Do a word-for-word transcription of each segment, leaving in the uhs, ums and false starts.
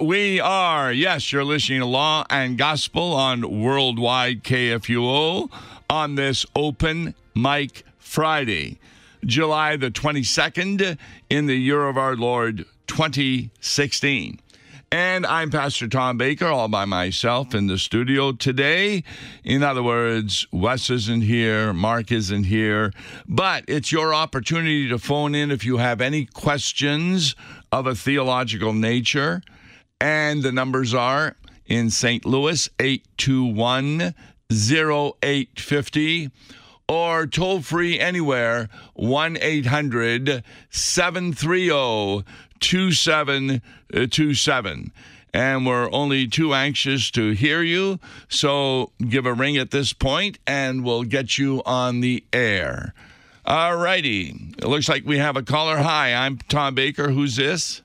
We are. Yes, you're listening to Law and Gospel on Worldwide K F U O on this Open Mic Friday, July the twenty-second in the year of our Lord twenty sixteen. And I'm Pastor Tom Baker, all by myself in the studio today. In other words, Wes isn't here, Mark isn't here, but it's your opportunity to phone in if you have any questions of a theological nature. And the numbers are in Saint Louis, eight two one, oh eight five oh, or toll free anywhere, one eight hundred, seven three zero, two seven two seven. And we're only too anxious to hear you, so give a ring at this point, and we'll get you on the air. All righty. It looks like we have a caller. Hi, I'm Tom Baker. Who's this?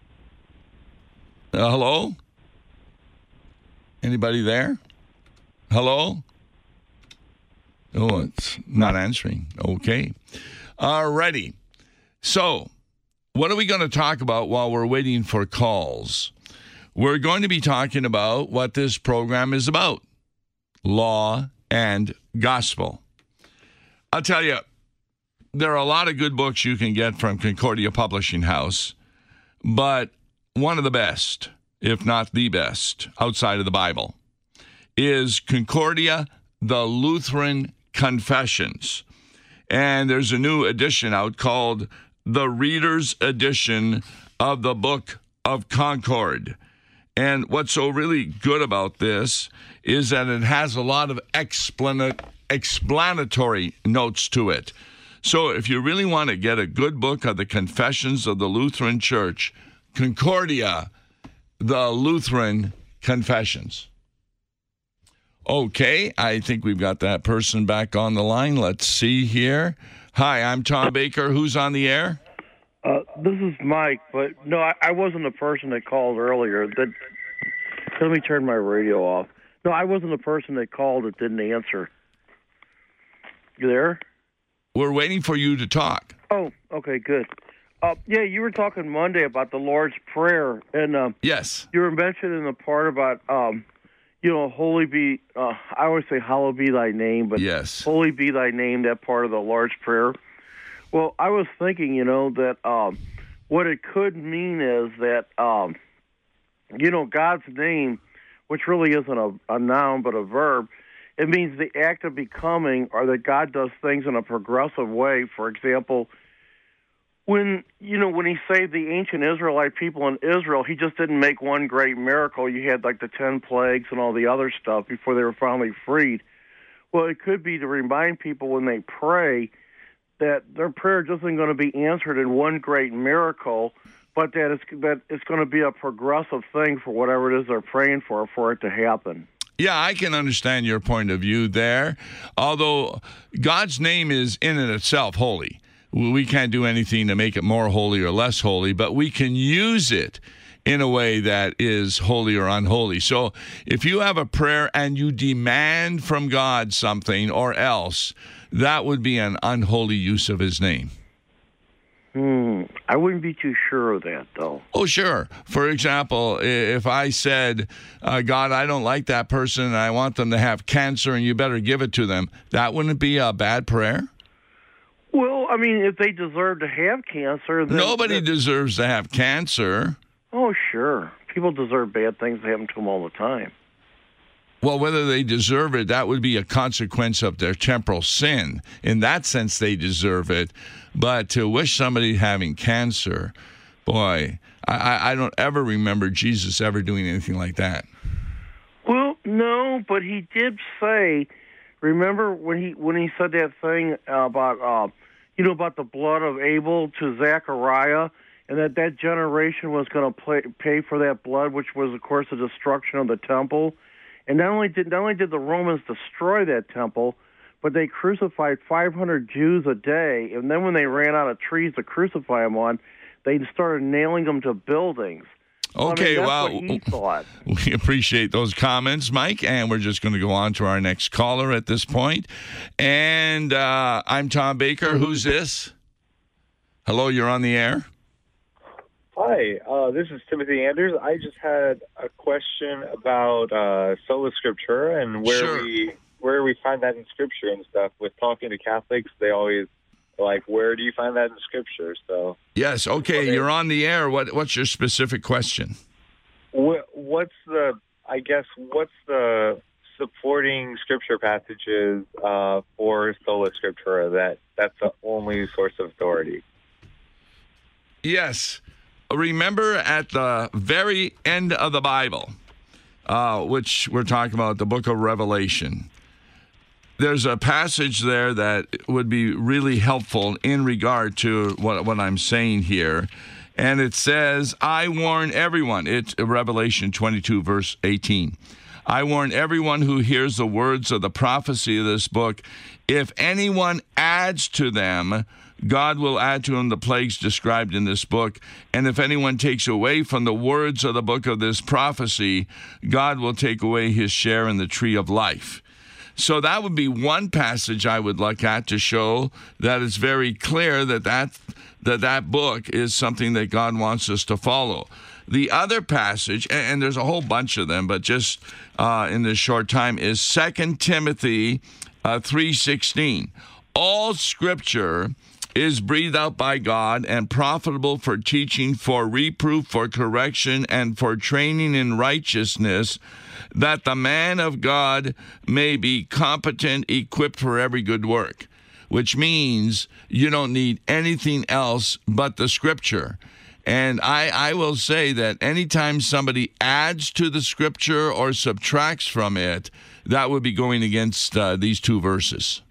Uh, hello? Anybody there? Hello? Oh, it's not answering. Okay. All righty. So, what are we going to talk about while we're waiting for calls? We're going to be talking about what this program is about. Law and Gospel. I'll tell you, there are a lot of good books you can get from Concordia Publishing House, but one of the best, if not the best, outside of the Bible, is Concordia, the Lutheran Confessions. And there's a new edition out called the Reader's Edition of the Book of Concord. And what's so really good about this is that it has a lot of explana- explanatory notes to it. So if you really want to get a good book of the Confessions of the Lutheran Church, Concordia, the Lutheran Confessions. Okay, I think we've got that person back on the line. Let's see here. Hi, I'm Tom Baker. Who's on the air? Uh, this is Mike, but no, I, I wasn't the person that called earlier. That, let me turn my radio off. No, I wasn't the person that called that didn't answer. You there? We're waiting for you to talk. Oh, okay, good. Uh, yeah, you were talking Monday about the Lord's Prayer, and um, yes, you were mentioning the part about, um, you know, holy be, uh, I always say hallowed be thy name, but yes, holy be thy name, that part of the Lord's Prayer. Well, I was thinking, you know, that um, what it could mean is that, um, you know, God's name, which really isn't a, a noun but a verb, it means the act of becoming, or that God does things in a progressive way. For example, when, you know, when he saved the ancient Israelite people in Israel, he just didn't make one great miracle. You had like the ten plagues and all the other stuff before they were finally freed. Well, it could be to remind people when they pray that their prayer just isn't going to be answered in one great miracle, but that it's, that it's going to be a progressive thing for whatever it is they're praying for, for it to happen. Yeah, I can understand your point of view there, although God's name is in and itself holy. We can't do anything to make it more holy or less holy, but we can use it in a way that is holy or unholy. So if you have a prayer and you demand from God something or else, that would be an unholy use of his name. Hmm. I wouldn't be too sure of that, though. Oh, sure. For example, if I said, uh, God, I don't like that person and I want them to have cancer and you better give it to them, that wouldn't be a bad prayer? Well, I mean, if they deserve to have cancer, then... Nobody then, deserves to have cancer. Oh, sure. People deserve bad things that happen to them all the time. Well, whether they deserve it, that would be a consequence of their temporal sin. In that sense, they deserve it. But to wish somebody having cancer, boy, I, I don't ever remember Jesus ever doing anything like that. Well, no, but he did say, remember when he when he said that thing about, uh, you know, about the blood of Abel to Zechariah, and that that generation was going to pay for that blood, which was, of course, the destruction of the temple. And not only did not only did the Romans destroy that temple, but they crucified five hundred Jews a day. And then when they ran out of trees to crucify them on, they started nailing them to buildings. Okay, I mean, that's well, what he thought. We appreciate those comments, Mike, and we're just going to go on to our next caller at this point. And uh, I'm Tom Baker. Who's this? Hello, you're on the air. Hi, Hi, uh, this is Timothy Anders. I just had a question about uh, sola scriptura and where Sure. we where we find that in Scripture and stuff. With talking to Catholics, they always like, where do you find that in Scripture? So Yes. Okay. Okay. You're on the air. What What's your specific question? What, what's the, I guess, what's the supporting scripture passages uh, for sola scriptura that that's the only source of authority? Yes. Remember at the very end of the Bible, uh, which we're talking about, the book of Revelation, there's a passage there that would be really helpful in regard to what, what I'm saying here. And it says, I warn everyone. It's Revelation twenty-two, verse eighteen. I warn everyone who hears the words of the prophecy of this book. If anyone adds to them, God will add to him the plagues described in this book. And if anyone takes away from the words of the book of this prophecy, God will take away his share in the tree of life. So that would be one passage I would look at to show that it's very clear that that, that, that book is something that God wants us to follow. The other passage, and, and there's a whole bunch of them, but just uh, in this short time, is Second Timothy uh, three sixteen. All Scripture is breathed out by God and profitable for teaching, for reproof, for correction, and for training in righteousness, that the man of God may be competent, equipped for every good work, which means you don't need anything else but the Scripture. And I, I will say that anytime somebody adds to the Scripture or subtracts from it, that would be going against uh, these two verses.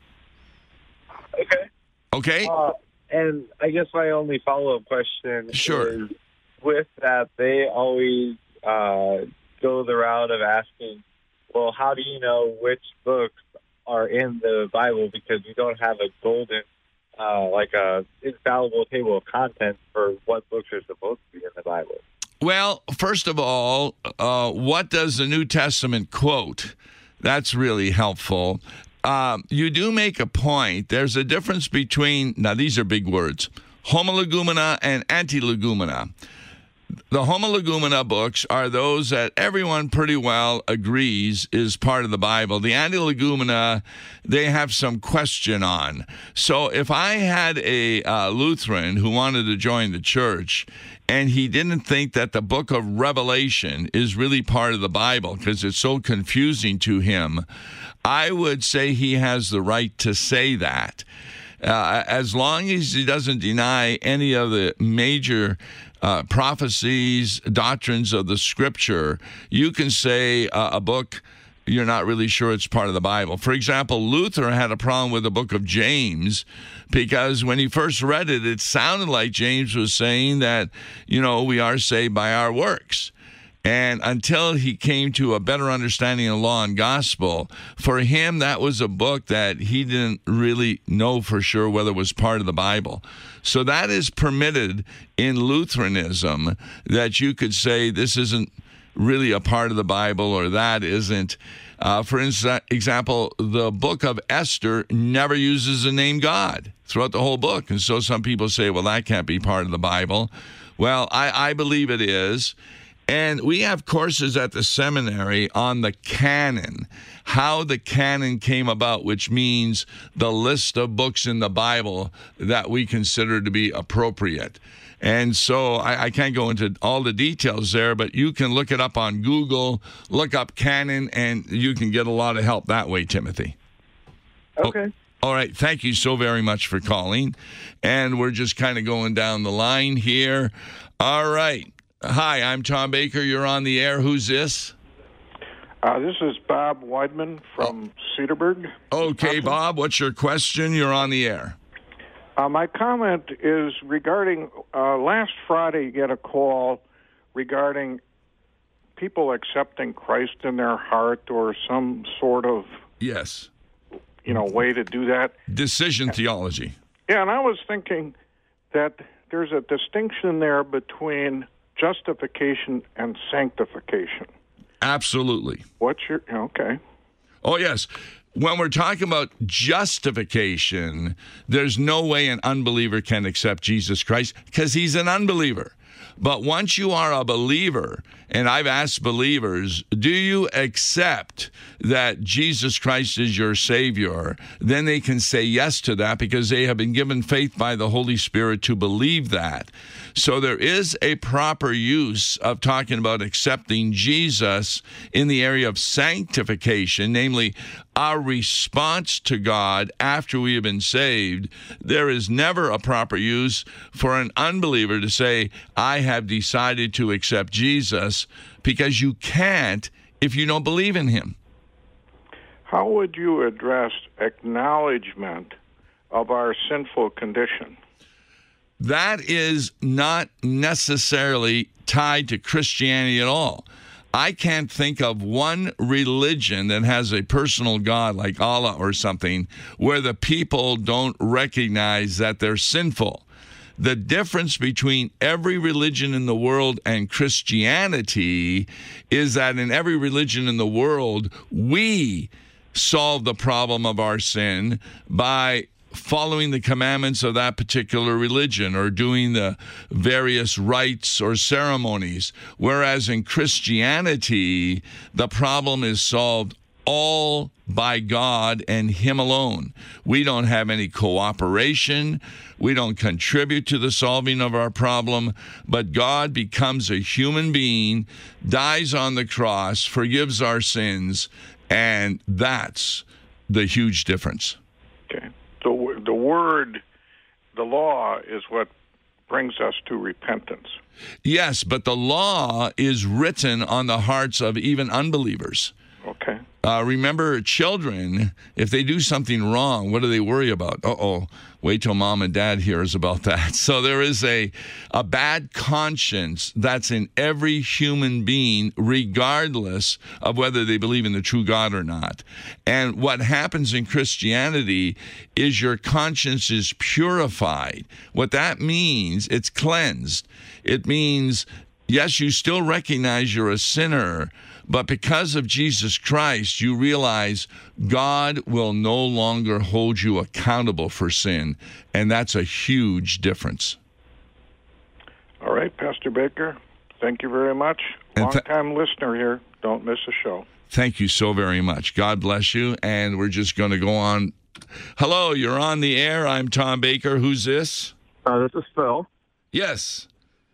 Okay. Okay? Uh, and I guess my only follow-up question Sure. is, with that, they always uh, go the route of asking, well, how do you know which books are in the Bible? Because we don't have a golden, uh, like a infallible table of contents for what books are supposed to be in the Bible. Well, first of all, uh, what does the New Testament quote? That's really helpful. Um, you do make a point. There's a difference between, now these are big words, homolegumena and antilegumena. The homolegumena books are those that everyone pretty well agrees is part of the Bible. The antilegumena, they have some question on. So if I had a uh, Lutheran who wanted to join the church and he didn't think that the book of Revelation is really part of the Bible because it's so confusing to him, I would say he has the right to say that. Uh, as long as he doesn't deny any of the major uh, prophecies, doctrines of the Scripture, you can say uh, a book you're not really sure it's part of the Bible. For example, Luther had a problem with the book of James because when he first read it, it sounded like James was saying that, you know, we are saved by our works. And until he came to a better understanding of law and gospel, for him, that was a book that he didn't really know for sure whether it was part of the Bible. So that is permitted in Lutheranism, that you could say this isn't really a part of the Bible or that isn't. Uh, for instance, example, the book of Esther never uses the name God throughout the whole book. And so some people say, well, that can't be part of the Bible. Well, I, I believe it is. And we have courses at the seminary on the canon, how the canon came about, which means the list of books in the Bible that we consider to be appropriate. And so I, I can't go into all the details there, but you can look it up on Google, look up canon, and you can get a lot of help that way, Timothy. Okay. Oh, all right. Thank you so very much for calling. And we're just kind of going down the line here. All right. Hi, I'm Tom Baker. You're on the air. Who's this? Uh, this is Bob Weidman from Cedarburg. Okay, Bob, what's your question? You're on the air. Uh, my comment is regarding uh, last Friday, you get a call regarding people accepting Christ in their heart or some sort of, Yes. you know, way to do that. Decision theology. Yeah, and I was thinking that there's a distinction there between justification and sanctification. Absolutely. What's your, okay. Oh, yes. When we're talking about justification, there's no way an unbeliever can accept Jesus Christ because he's an unbeliever. But once you are a believer, and I've asked believers, do you accept that Jesus Christ is your Savior? Then they can say yes to that because they have been given faith by the Holy Spirit to believe that. So there is a proper use of talking about accepting Jesus in the area of sanctification, namely our response to God after we have been saved. There is never a proper use for an unbeliever to say, I have decided to accept Jesus, because you can't if you don't believe in him. How would you address acknowledgement of our sinful condition? That is not necessarily tied to Christianity at all. I can't think of one religion that has a personal God like Allah or something where the people don't recognize that they're sinful. The difference between every religion in the world and Christianity is that in every religion in the world, we solve the problem of our sin by following the commandments of that particular religion or doing the various rites or ceremonies. Whereas in Christianity, the problem is solved all by God and him alone. We don't have any cooperation. We don't contribute to the solving of our problem, but God becomes a human being, dies on the cross, forgives our sins, and that's the huge difference. Okay. The, the word, the law, is what brings us to repentance. Yes, but the law is written on the hearts of even unbelievers. Okay. Uh, remember, children, if they do something wrong, what do they worry about? Uh-oh, wait till mom and dad hears about that. So there is a, a bad conscience that's in every human being, regardless of whether they believe in the true God or not. And what happens in Christianity is your conscience is purified. What that means, it's cleansed. It means, yes, you still recognize you're a sinner, but because of Jesus Christ, you realize God will no longer hold you accountable for sin, and that's a huge difference. All right, Pastor Baker, thank you very much. And th- Long-time listener here. Don't miss a show. Thank you so very much. God bless you, and we're just going to go on. Hello, you're on the air. I'm Tom Baker. Who's this? Uh, this is Phil. Yes.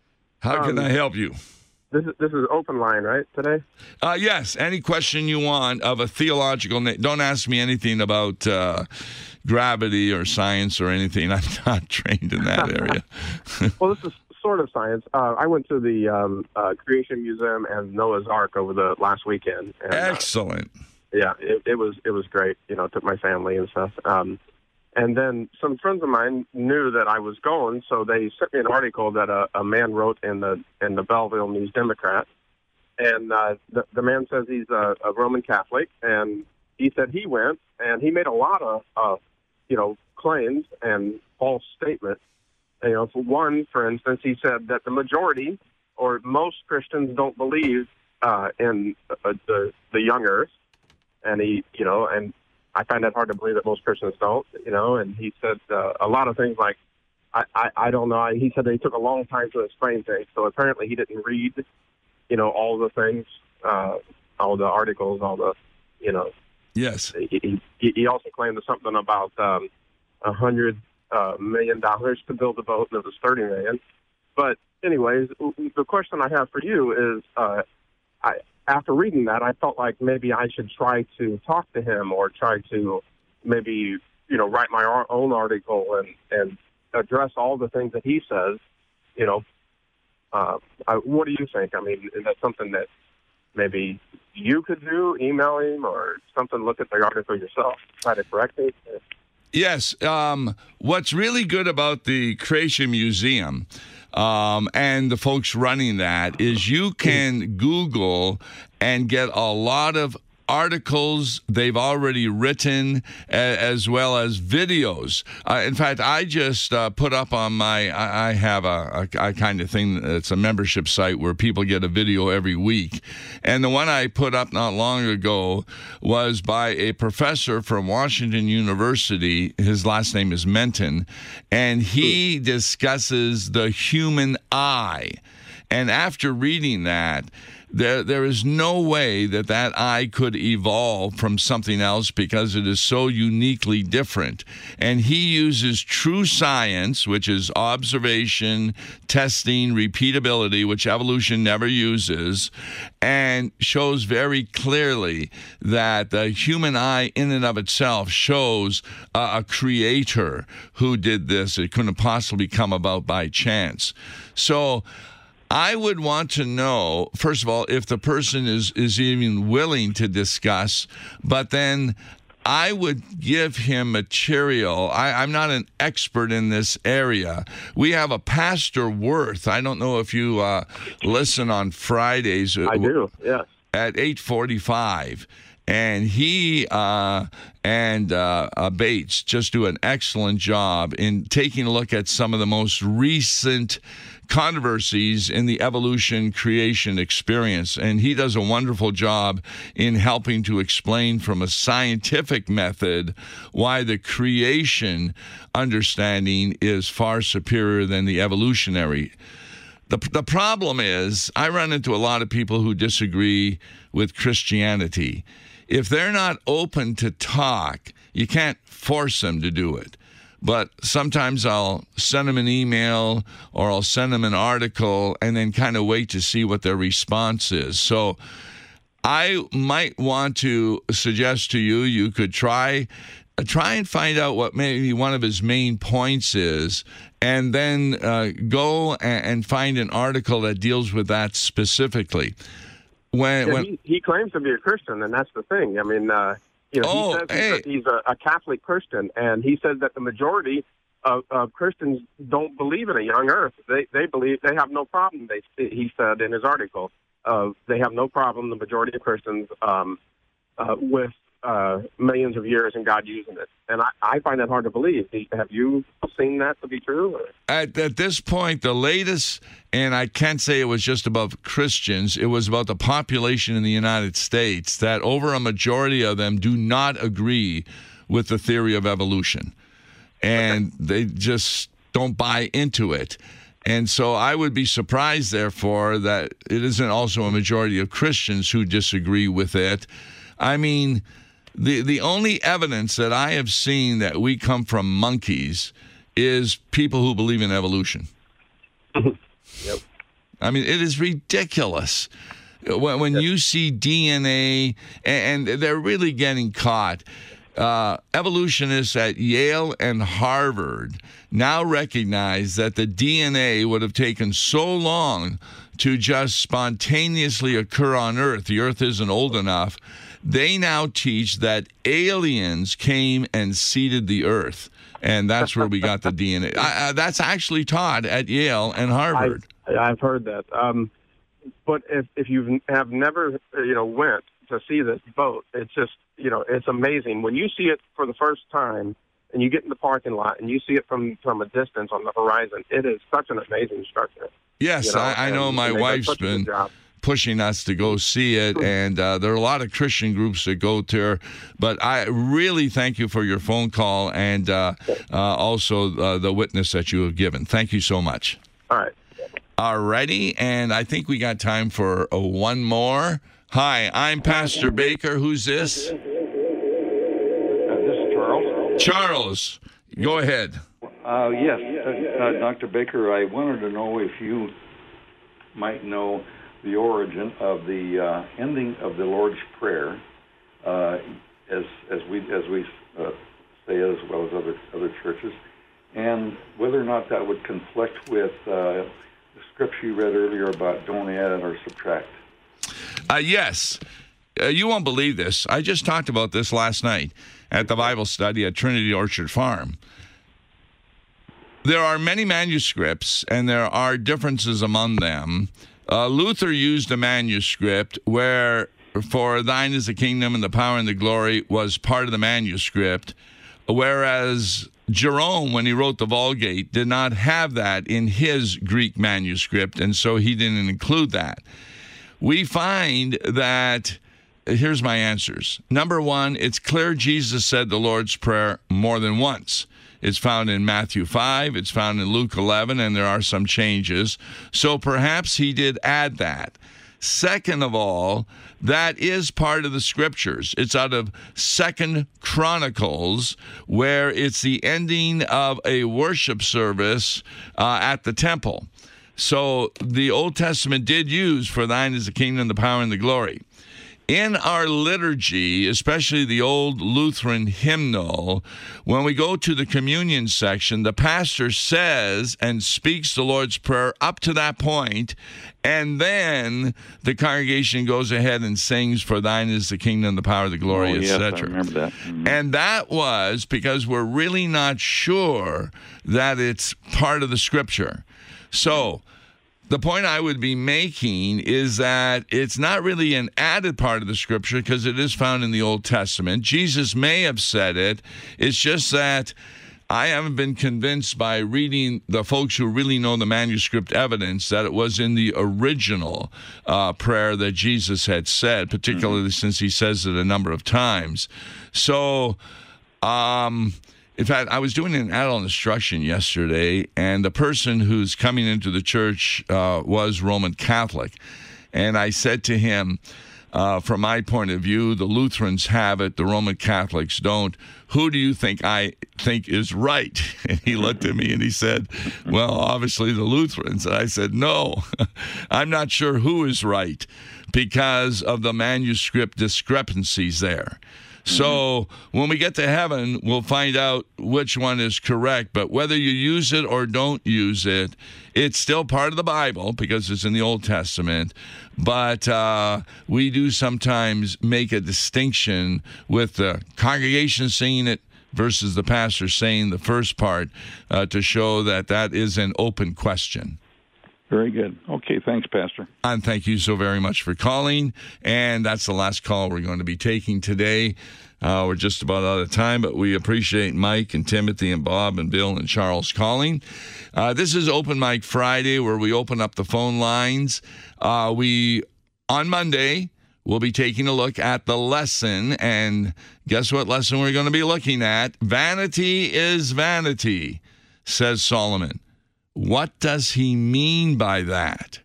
How um, can I help you? This is this is open line, right, today? Uh, yes, any question you want of a theological na- don't ask me anything about uh, gravity or science or anything. I'm not trained in that area. Well, this is sort of science. Uh, I went to the um, uh, Creation Museum and Noah's Ark over the last weekend. And, Excellent. Uh, yeah, it, it was it was great. You know, took my family and stuff. Um, and then some friends of mine knew that I was going, so they sent me an article that a, a man wrote in the in the Belleville News Democrat. And uh, the, the man says he's a, a Roman Catholic, and he said he went, and he made a lot of, uh, you know, claims and false statements. You know, for one, for instance, he said that the majority or most Christians don't believe uh, in uh, the the young Earth, and he, you know, and I find that hard to believe that most Christians don't, you know. And he said uh, a lot of things like, I, I, I don't know. He said they took a long time to explain things, so apparently he didn't read, you know, all the things, uh, all the articles, all the, you know. Yes. He, he, he also claimed something about um, a hundred uh, million dollars to build the boat, and it was thirty million. But anyways, the question I have for you is, uh, I. After reading that, I felt like maybe I should try to talk to him or try to maybe, you know, write my own article and, and address all the things that he says, you know. Uh, I, what do you think? I mean, is that something that maybe you could do, email him or something, look at the article yourself, try to correct it? Yes. Um, what's really good about the Creation Museum um, and the folks running that is you can Google and get a lot of articles they've already written, a, as well as videos. Uh, in fact, I just uh, put up on my, I, I have a, a, a kind of thing, it's a membership site where people get a video every week. And the one I put up not long ago was by a professor from Washington University. His last name is Menton, and he discusses the human eye. And after reading that, There, there is no way that that eye could evolve from something else because it is so uniquely different. And he uses true science, which is observation, testing, repeatability, which evolution never uses, and shows very clearly that the human eye in and of itself shows uh, a creator who did this. It couldn't possibly come about by chance. So I would want to know, first of all, if the person is, is even willing to discuss, but then I would give him material. I, I'm not an expert in this area. We have a Pastor Worth. I don't know if you uh, listen on Fridays. I do, yes. At eight forty-five. And he uh, and uh, uh, Bates just do an excellent job in taking a look at some of the most recent controversies in the evolution creation experience. And he does a wonderful job in helping to explain from a scientific method why the creation understanding is far superior than the evolutionary. The, the problem is, I run into a lot of people who disagree with Christianity. If they're not open to talk, you can't force them to do it. But sometimes I'll send them an email or I'll send them an article and then kind of wait to see what their response is. So I might want to suggest to you, you could try try and find out what maybe one of his main points is, and then uh, go and, and find an article that deals with that specifically. When, yeah, when he, he claims to be a Christian, and that's the thing. I mean, uh, you know, oh, he says hey. that he's a, a Catholic Christian, and he says that the majority of, of Christians don't believe in a young Earth. They they believe they have no problem. They he said in his article, uh, they have no problem. The majority of Christians um, uh, with uh, millions of years and God using it, and I, I find that hard to believe. Have you seen that to be true? Or? At, at this point, the latest, and I can't say it was just about Christians, it was about the population in the United States, that over a majority of them do not agree with the theory of evolution. And okay. they just don't buy into it. And so I would be surprised, therefore, that it isn't also a majority of Christians who disagree with it. I mean, the the only evidence that I have seen that we come from monkeys is people who believe in evolution. Yep. I mean, it is ridiculous. When, when you see D N A, and, and they're really getting caught, uh, evolutionists at Yale and Harvard now recognize that the D N A would have taken so long to just spontaneously occur on Earth. The Earth isn't old enough. They now teach that aliens came and seeded the Earth, and that's where we got the D N A. I, I, that's actually taught at Yale and Harvard. I, I've heard that. Um, but if if you have never, you know, went to see this boat, it's just, you know, it's amazing. When you see it for the first time and you get in the parking lot and you see it from, from a distance on the horizon, it is such an amazing structure. Yes, you know? I, I know my wife's been pushing us to go see it, and uh, there are a lot of Christian groups that go there. But I really thank you for your phone call and uh, uh, also uh, the witness that you have given. Thank you so much. All right. All righty, and I think we got time for uh, one more. Hi, I'm Pastor Baker. Who's this? Uh, this is Charles. Charles, go ahead. Uh, yes, uh, uh, Doctor Baker, I wanted to know if you might know the origin of the uh, ending of the Lord's Prayer, uh, as as we as we uh, say, as well as other other churches, and whether or not that would conflict with uh, the scripture you read earlier about don't add or subtract. Uh, yes. Uh, you won't believe this. I just talked about this last night at the Bible study at Trinity Orchard Farm. There are many manuscripts, and there are differences among them. Uh, Luther used a manuscript where for thine is the kingdom and the power and the glory was part of the manuscript, whereas Jerome, when he wrote the Vulgate, did not have that in his Greek manuscript, and so he didn't include that. We find that, here's my answers. Number one, it's clear Jesus said the Lord's Prayer more than once. It's found in Matthew five, it's found in Luke eleven, and there are some changes. So perhaps he did add that. Second of all, that is part of the scriptures. It's out of Second Chronicles, where it's the ending of a worship service uh, at the temple. So the Old Testament did use, for thine is the kingdom, the power, and the glory. In our liturgy, especially the old Lutheran hymnal, when we go to the communion section, the pastor says and speaks the Lord's Prayer up to that point, and then the congregation goes ahead and sings, for thine is the kingdom, the power, the glory, oh, et yes, cetera. I remember that. Mm-hmm. And that was because we're really not sure that it's part of the scripture. So the point I would be making is that it's not really an added part of the scripture because it is found in the Old Testament. Jesus may have said it. It's just that I haven't been convinced by reading the folks who really know the manuscript evidence that it was in the original uh, prayer that Jesus had said, particularly mm-hmm. since he says it a number of times. So, um... in fact, I was doing an adult instruction yesterday, and the person who's coming into the church uh, was Roman Catholic. And I said to him, uh, from my point of view, the Lutherans have it, the Roman Catholics don't. Who do you think I think is right? And he looked at me and he said, well, obviously the Lutherans. And I said, no, I'm not sure who is right because of the manuscript discrepancies there. So when we get to heaven, we'll find out which one is correct. But whether you use it or don't use it, it's still part of the Bible because it's in the Old Testament. But uh, we do sometimes make a distinction with the congregation singing it versus the pastor saying the first part uh, to show that that is an open question. Very good. Okay, thanks, Pastor. And thank you so very much for calling. And that's the last call we're going to be taking today. Uh, we're just about out of time, but we appreciate Mike and Timothy and Bob and Bill and Charles calling. Uh, this is Open Mic Friday, where we open up the phone lines. Uh, we, on Monday, we'll be taking a look at the lesson. And guess what lesson we're going to be looking at? Vanity is vanity, says Solomon. What does he mean by that?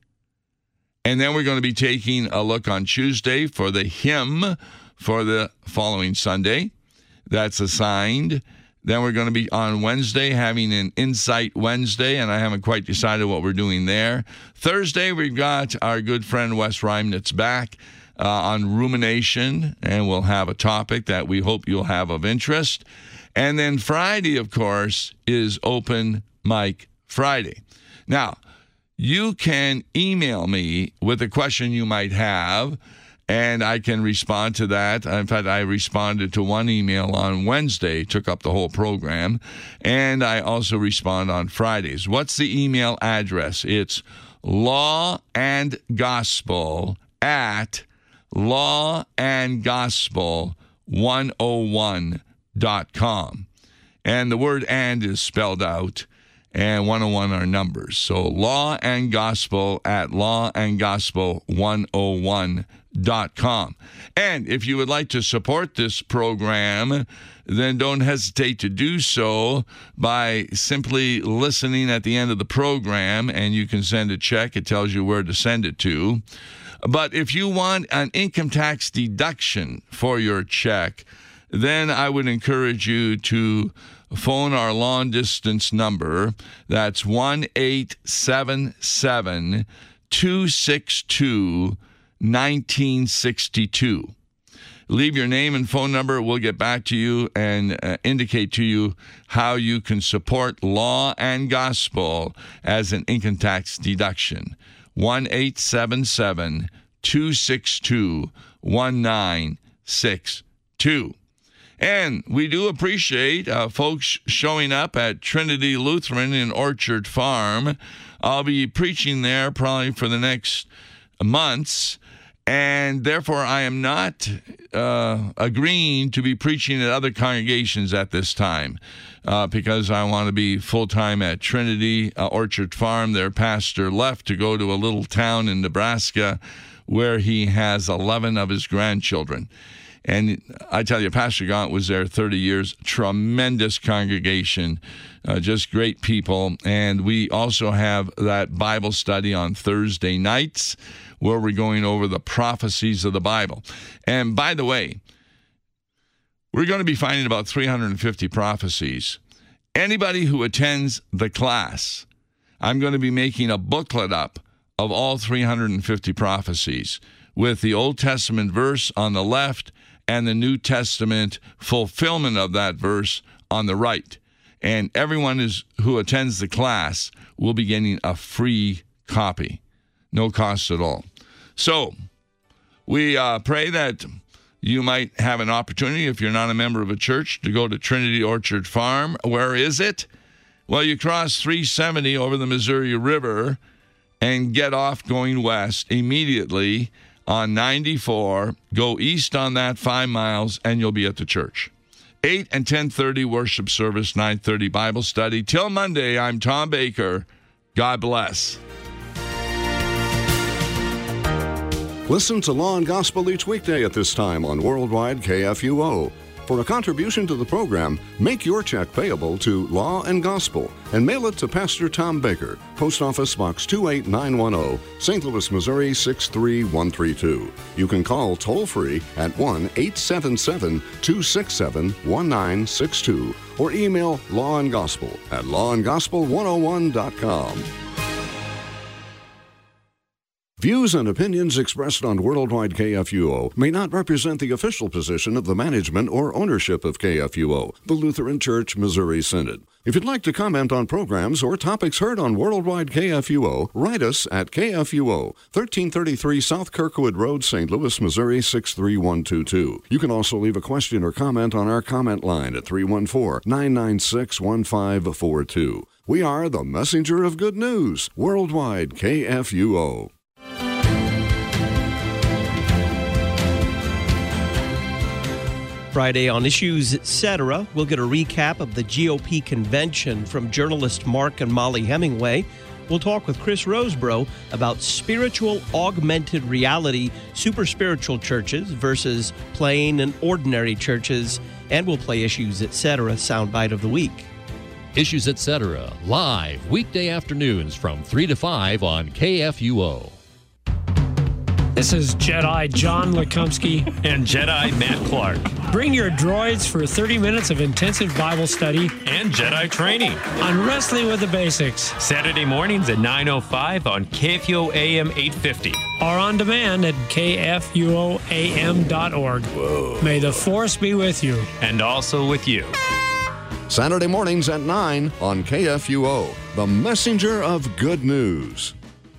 And then we're going to be taking a look on Tuesday for the hymn for the following Sunday. That's assigned. Then we're going to be on Wednesday having an Insight Wednesday, and I haven't quite decided what we're doing there. Thursday, we've got our good friend Wes Reimnitz back uh, on rumination, and we'll have a topic that we hope you'll have of interest. And then Friday, of course, is Open Mic Friday. Now, you can email me with a question you might have, and I can respond to that. In fact, I responded to one email on Wednesday, took up the whole program, and I also respond on Fridays. What's the email address? It's lawandgospel at lawandgospel one oh one dot com. And the word "and" is spelled out, and one oh one are numbers. So law and gospel at lawandgospel one oh one dot com. And if you would like to support this program, then don't hesitate to do so by simply listening at the end of the program, and you can send a check. It tells you where to send it to. But if you want an income tax deduction for your check, then I would encourage you to phone our long distance number. That's one eight seven seven, two six two, one nine six two. Leave your name and phone number. We'll get back to you and uh, indicate to you how you can support Law and Gospel as an income tax deduction. one eight seven seven, two six two, one nine six two. And we do appreciate uh, folks showing up at Trinity Lutheran in Orchard Farm. I'll be preaching there probably for the next months. And therefore, I am not uh, agreeing to be preaching at other congregations at this time uh, because I want to be full-time at Trinity uh, Orchard Farm. Their pastor left to go to a little town in Nebraska where he has eleven of his grandchildren. And I tell you, Pastor Gaunt was there thirty years, tremendous congregation, uh, just great people. And we also have that Bible study on Thursday nights where we're going over the prophecies of the Bible. And by the way, we're going to be finding about three hundred fifty prophecies. Anybody who attends the class, I'm going to be making a booklet up of all three hundred fifty prophecies with the Old Testament verse on the left and the New Testament fulfillment of that verse on the right. And everyone is, who attends the class will be getting a free copy, no cost at all. So we uh, pray that you might have an opportunity, if you're not a member of a church, to go to Trinity Orchard Farm. Where is it? Well, you cross three seventy over the Missouri River and get off going west immediately on ninety-four, go east on that five miles, and you'll be at the church. eight and ten thirty worship service, nine thirty Bible study. Till Monday, I'm Tom Baker. God bless. Listen to Law and Gospel each weekday at this time on Worldwide K F U O. For a contribution to the program, make your check payable to Law and Gospel and mail it to Pastor Tom Baker, Post Office Box two eight nine one zero, Saint Louis, Missouri six three one three two. You can call toll-free at one eight seven seven, two six seven, one nine six two or email Law and Gospel at law and gospel one oh one dot com. Views and opinions expressed on Worldwide K F U O may not represent the official position of the management or ownership of K F U O, the Lutheran Church Missouri Synod. If you'd like to comment on programs or topics heard on Worldwide K F U O, write us at K F U O, thirteen thirty-three South Kirkwood Road, Saint Louis, Missouri six three one two two. You can also leave a question or comment on our comment line at three one four, nine nine six, one five four two. We are the messenger of good news, Worldwide K F U O. Friday on Issues, et cetera, we'll get a recap of the G O P convention from journalist Mark and Molly Hemingway. We'll talk with Chris Rosebrough about spiritual augmented reality, super spiritual churches versus plain and ordinary churches. And we'll play Issues, et cetera, soundbite of the week. Issues, et cetera, live weekday afternoons from three to five on K F U O. This is Jedi John Lekumsky and Jedi Matt Clark. Bring your droids for thirty minutes of intensive Bible study and Jedi training on Wrestling with the Basics. Saturday mornings at nine oh five on K F U O A M eight fifty. Or on demand at K F U O A M dot org. Whoa. May the Force be with you. And also with you. Saturday mornings at nine on K F U O, the messenger of good news.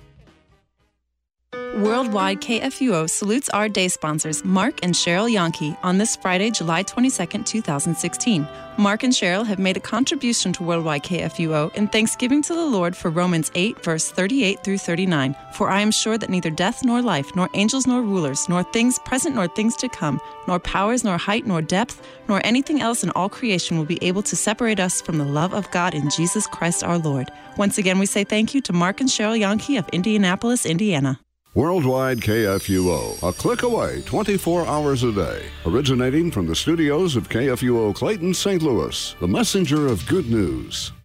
Worldwide K F U O salutes our day sponsors, Mark and Cheryl Yonke, on this Friday, July twenty-second, two thousand sixteen. Mark and Cheryl have made a contribution to Worldwide K F U O in thanksgiving to the Lord for Romans eight, verse thirty-eight through thirty-nine. For I am sure that neither death nor life, nor angels nor rulers, nor things present nor things to come, nor powers nor height nor depth, nor anything else in all creation will be able to separate us from the love of God in Jesus Christ our Lord. Once again, we say thank you to Mark and Cheryl Yonke of Indianapolis, Indiana. Worldwide K F U O, a click away, twenty-four hours a day. Originating from the studios of K F U O Clayton, Saint Louis, the messenger of good news.